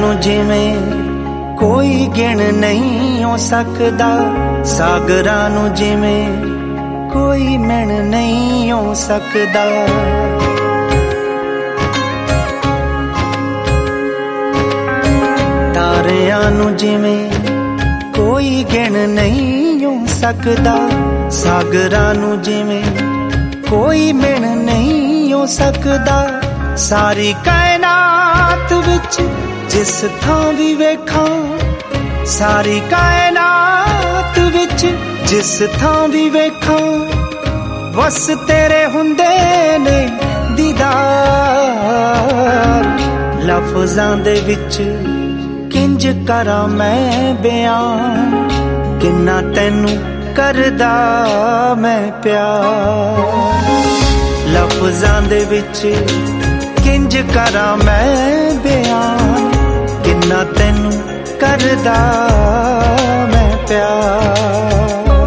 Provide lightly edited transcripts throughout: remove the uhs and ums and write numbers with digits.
ਨੂੰ ਜਿਵੇਂ ਕੋਈ ਗਿਣ ਨਹੀਂ ਹੋ ਸਕਦਾ, ਸਾਗਰਾਂ ਨੂੰ ਜਿਵੇਂ ਕੋਈ ਮਿਣ ਨਹੀਂ ਹੋ ਸਕਦਾ। ਤਾਰਿਆਂ ਨੂੰ ਜਿਵੇਂ ਕੋਈ ਗਿਣ ਨਹੀਂ ਹੋ ਸਕਦਾ, ਸਾਗਰਾਂ ਨੂੰ ਜਿਵੇਂ ਕੋਈ ਮਿਣ ਨਹੀਂ ਹੋ ਸਕਦਾ। ਸਾਰੀ ਕਾਇਨਾਤ ਵਿੱਚ ਜਿਸ ਥਾਂ ਵੀ ਵੇਖਾਂ, ਸਾਰੀ ਕਾਇਨਾਤ ਵਿੱਚ ਜਿਸ ਥਾਂ ਵੀ ਵੇਖਾਂ, ਬਸ ਤੇਰੇ ਹੁੰਦੇ ਨੇ ਦੀਦਾਰ। ਲਫ਼ਜ਼ਾਂ ਦੇ ਵਿੱਚ ਕਿੰਜ ਕਰਾਂ ਮੈਂ ਬਿਆਨ, ਕਿੰਨਾ ਤੈਨੂੰ ਕਰਦਾ ਮੈਂ ਪਿਆਰ। ਲਫ਼ਜ਼ਾਂ ਦੇ ਵਿੱਚ ਕਿੰਜ ਕਰਾਂ ਮੈਂ ਬਿਆਨ, ਕਿੰਨਾ ਤੈਨੂੰ ਕਰਦਾ ਮੈਂ ਪਿਆਰ।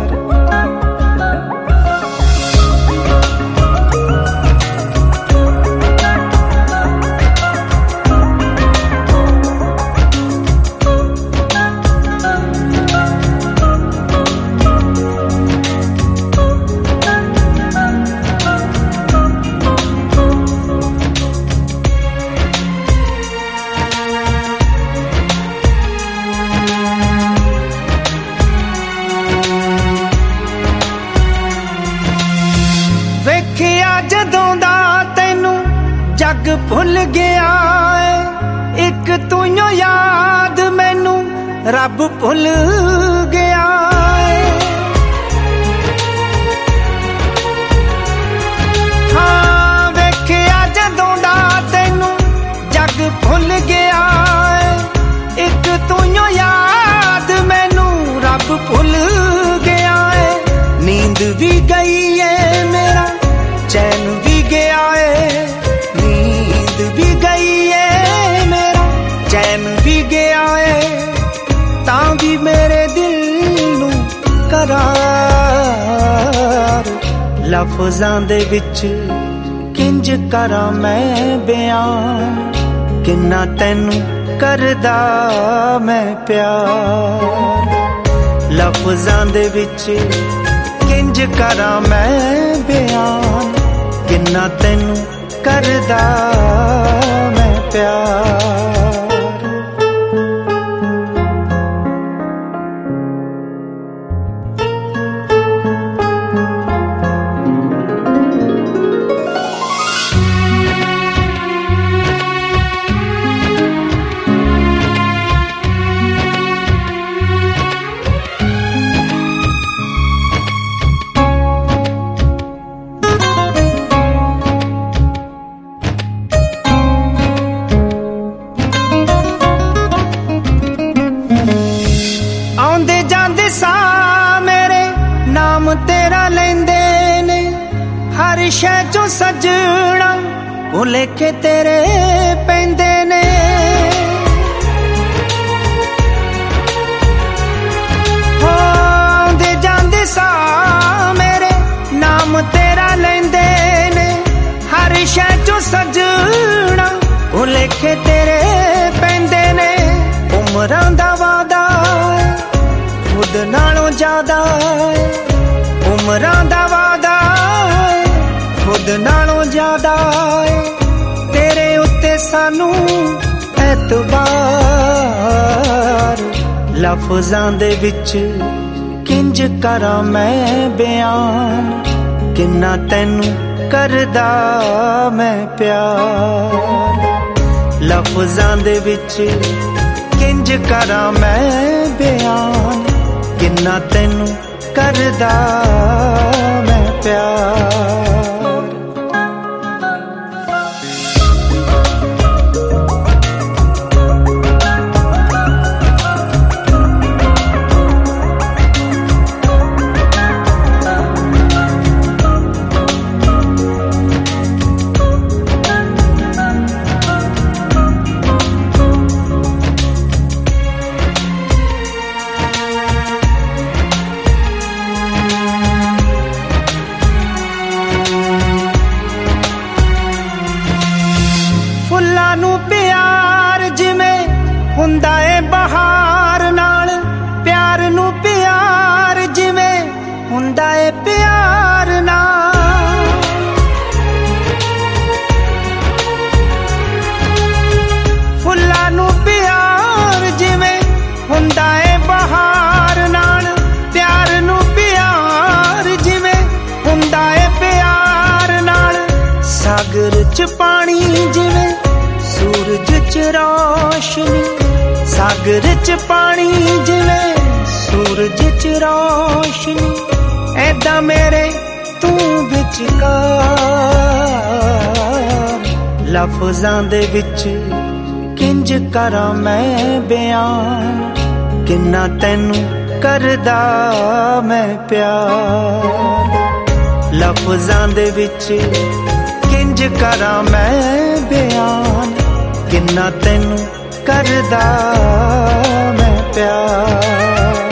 ਜਦੋਂ ਦਾ ਤੈਨੂੰ ਜੱਗ ਭੁੱਲ ਗਿਆ ਏ, ਇੱਕ ਤੂੰ ਯਾਦ ਮੈਨੂੰ ਰੱਬ ਭੁੱਲ ਗਿਆ ਏ। ਹਾਂ ਵੇਖਿਆ ਜਦੋਂ ਦਾ ਤੈਨੂੰ ਜੱਗ ਭੁੱਲ ਗਿਆ ਏ, ਇੱਕ ਤੂੰ ਯਾਦ ਮੈਨੂੰ ਰੱਬ ਭੁੱਲ ਗਿਆ ਏ। ਨੀਂਦ ਵੀ ਗਈ ਏ ਮੇਰਾ ਚੈਨ ਵੀ ਗਿਆ ਏ, ਨੀਂਦ ਵੀ ਗਈ ਏ ਮੇਰਾ ਚੈਨ ਵੀ ਗਿਆ ਏ, ਤਾਂ ਵੀ ਮੇਰੇ ਦਿਲ ਨੂੰ ਕਰਾਰ। ਲਫ਼ਜ਼ਾਂ ਦੇ ਵਿੱਚ ਕਿੰਜ ਕਰਾਂ ਮੈਂ ਬਿਆਨ, ਕਿੰਨਾ ਤੈਨੂੰ ਕਰਦਾ ਮੈਂ ਪਿਆਰ। ਲਫ਼ਜ਼ਾਂ ਦੇ ਵਿੱਚ ਕਿੰਜ ਕਰਾਂ ਮੈਂ ਬਿਆਨ, ਕਿੰਨਾ ਤੈਨੂੰ ਕਰਦਾ ਮੈਂ ਪਿਆਰ। ਸਾਂ ਮੇਰੇ ਨਾਮ ਤੇਰਾ ਲੈਂਦੇ ਨੇ, ਹਰ ਸ਼ੈ ਚੋਂ ਸਜਣਾ ਭੁਲੇਖੇ ਤੇਰੇ ਪੈਂਦੇ ਨੇ। ਆਉਂਦੇ ਜਾਂਦੇ ਸਾਂ ਮੇਰੇ ਨਾਮ ਤੇਰਾ ਲੈਂਦੇ ਨੇ, ਹਰ ਸ਼ੈ ਚੋਂ ਸਜਣਾ ਭੁਲੇਖੇ ਤੇਰੇ ਪੈਂਦੇ ਨੇ। ਉਮਰਾਂ ਦਾ ਵਾਦਾ ਖੁਦ ਨਾਲੋਂ ਜ਼ਿਆਦਾ, ਉਮਰਾਂ ਦਾ ਵਾਦਾ ਖੁਦ ਨਾਲੋਂ ਜ਼ਿਆਦਾ, ਤੇਰੇ ਉੱਤੇ ਸਾਨੂੰ ਐਤਬਾਰ। ਲਫ਼ਜ਼ਾਂ ਦੇ ਵਿੱਚ ਕਿੰਜ ਕਰਾਂ ਮੈਂ ਬਿਆਨ, ਕਿੰਨਾ ਤੈਨੂੰ ਕਰਦਾ ਮੈਂ ਪਿਆਰ। ਲਫ਼ਜ਼ਾਂ ਦੇ ਵਿੱਚ ਕਿੰਜ ਕਰਾਂ ਮੈਂ ਬਿਆਨ, ਕਿੰਨਾ ਤੈਨੂੰ ਕਰਦਾ ਮੈਂ ਪਿਆਰ। ਏ ਪਿਆਰ ਨਾਲ। ਫੁੱਲਾਂ ਨੂੰ ਪਿਆਰ ਜਿਵੇਂ ਹੁੰਦਾ ਏ ਬਹਾਰ ਨਾਲ, ਪਿਆਰ ਨੂੰ ਪਿਆਰ ਜਿਵੇਂ ਹੁੰਦਾ ਏ ਪਿਆਰ ਨਾਲ। ਸਾਗਰ ਚ ਪਾਣੀ ਜਿਵੇਂ ਸੂਰਜ ਚ ਰੋਸ਼ਨੀ, सागर च पानी जिवें सूरज च रोशनी, ऐदा मेरे तू विचकार। लफ्ज़ां दे विच किंज करां मैं बयान, किन्ना तैनू करदा मैं प्यार। लफ्ज़ां दे विच किंज करां मैं बयान, किन्ना तैनू करदा मैं प्यार।